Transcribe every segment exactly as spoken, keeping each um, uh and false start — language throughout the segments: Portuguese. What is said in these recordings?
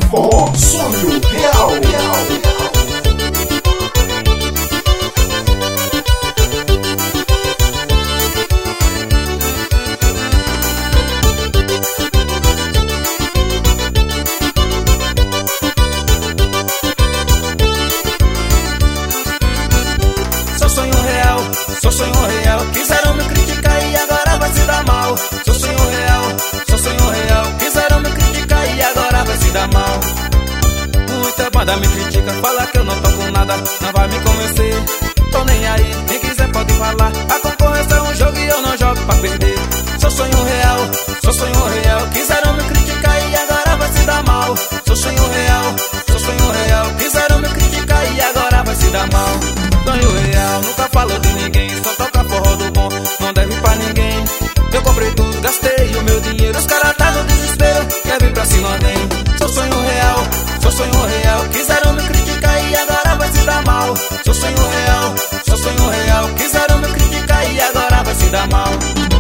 Forró, sonho real. Sou sonho real, sou sonho real. Quiseram me criticar e agora vai se dar mal. Sou sonho real, sou sonho real. Quiseram me criticar e agora vai se dar mal. Muita banda me critica, fala que eu não toco nada, não vai me convencer. Tô nem aí, quem quiser pode falar. A concorrência é um jogo e eu não jogo pra perder. Sou sonho real, sou sonho real. Quiseram me criticar e agora vai se dar mal. Sou sonho real, sou sonho real. Quiseram me criticar e agora vai se dar mal. Sonho real, nunca falou de ninguém, só toca forró do bom, não deve pra ninguém. Eu comprei tudo, gastei o meu dinheiro, os caras tá no desespero, quer vir pra cima nem. Sou sonho real, sou sonho real. Quiseram me criticar e agora vai se dar mal. Sou sonho real, sou sonho real. Quiseram me criticar e agora vai se dar mal.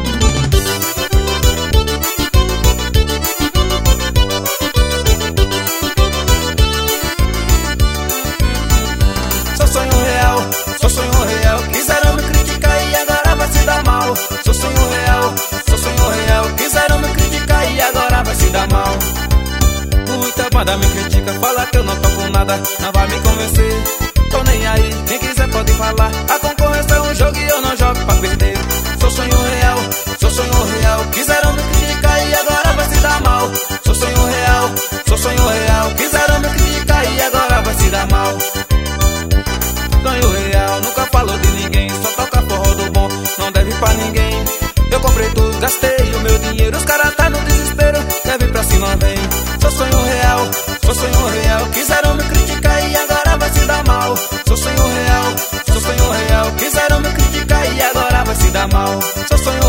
Sou sonho real, sou sonho real. Quiseram me criticar e agora vai se dar mal. Sou sonho real, sou sonho real. Quiseram me criticar e agora vai se dar mal. Muita banda me critica, fala que eu não toco nada, não vai me convencer. Tô nem aí, quem quiser pode falar. A concorrência é um jogo e eu não jogo pra perder. Sou sonho real, sou sonho real. Quiseram me criticar e agora vai se dar mal. Sou sonho real, sou sonho real. Quiseram me criticar e agora vai se dar mal. Sonho real, nunca falou de ninguém, só toca forró do bom, não deve pra ninguém. Eu comprei tudo, gastei o meu dinheiro, os caras tá no desespero, quer vir pra cima vem. Sou sonho real, sou sonho real. Quiseram me criticar e agora vai se dar mal. Sou sonho real, sou sonho real. Quiseram me criticar e agora vai se dar mal. Sou sonho